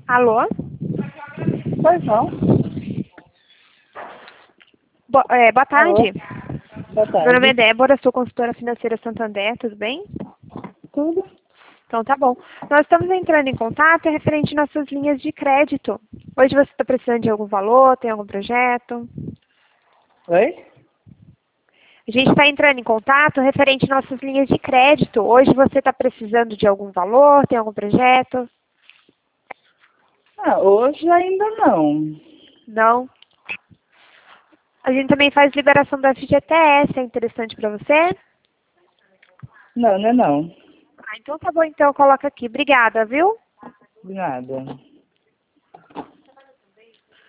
Alô? Pois não. Boa tarde. Boa Meu nome é tarde. Débora, sou consultora financeira Santander, tudo bem? Tudo? Então tá bom. Nós estamos entrando em contato referente às nossas linhas de crédito. Hoje você está precisando de algum valor, tem algum projeto? Oi? A gente está entrando em contato referente às nossas linhas de crédito. Hoje você está precisando de algum valor, tem algum projeto? Ah, hoje ainda não. Não? A gente também faz liberação do FGTS, é interessante para você? Não, não é não. Ah, então tá bom, então coloca aqui. Obrigada, viu? De nada.